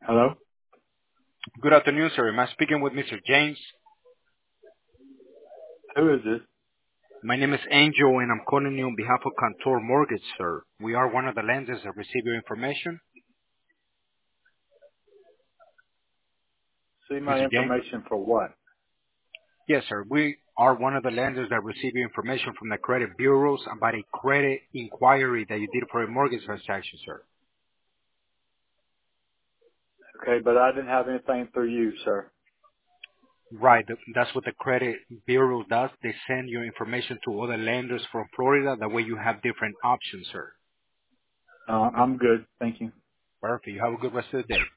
Hello? Good afternoon, sir. Am I speaking with Mr. James? Who is this? My name is Angel, and I'm calling you on behalf of Contour Mortgage, sir. We are one of the lenders that receive your information. See my Mr. James? information for what? Yes, sir. We are one of the lenders that receive your information from the credit bureaus about a credit inquiry that you did for a mortgage transaction, sir. Okay, but I didn't have anything through you, sir. Right. That's what the credit bureau does. They send your information to other lenders from Florida. That way you have different options, sir. I'm good. Thank you. Perfect. You have a good rest of the day.